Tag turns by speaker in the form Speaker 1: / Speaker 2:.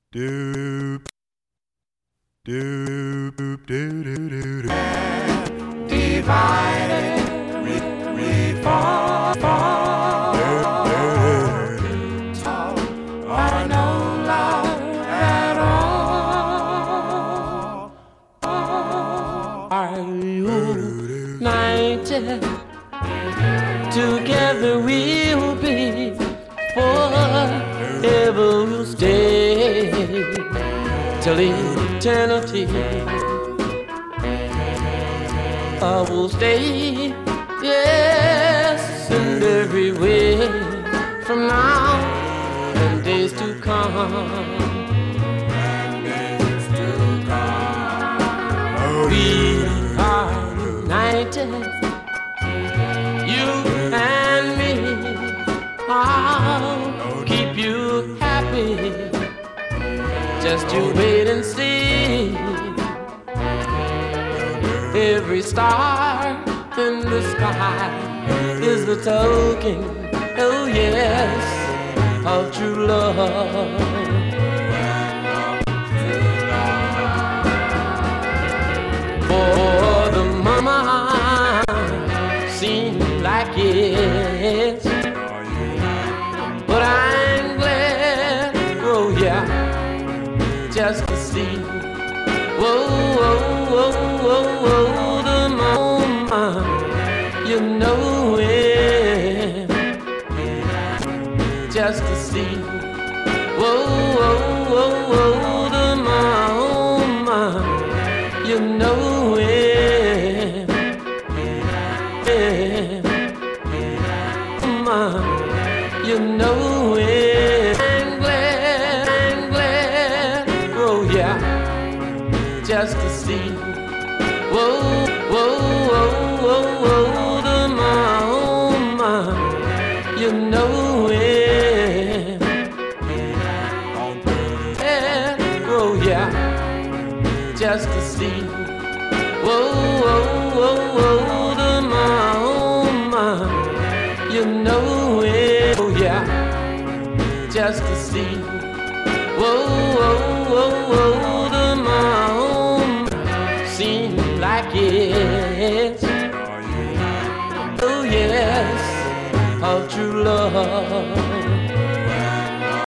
Speaker 1: Doop, doop, doop, doo, doo, doo, doo.
Speaker 2: Divided, reform, talk, or no love at all. Are you united? Together we'll be, forever we'll stay till eternity. I will stay, yes, and every way from now and days to come. We are united, you and me. I'll keep you happy. Just you wait and see. Every star in the sky is the token, oh yes, of true love. For the moment seems like yes, but I'm glad, oh yeah, just to see. Whoa, whoa, whoa, whoa, whoa, the moment you know it, just to see. Whoa, whoa, whoa, whoa, the moment you know it, you know it. I'm glad, oh yeah, just to see. Whoa, whoa, whoa, whoa, whoa, the moment you know it, oh yeah, just to see. Whoa, whoa, whoa, whoa, the moment you know it, oh yeah, just to see. Whoa, whoa, whoa, whoa, the moment seems like yes, oh yes, of true love.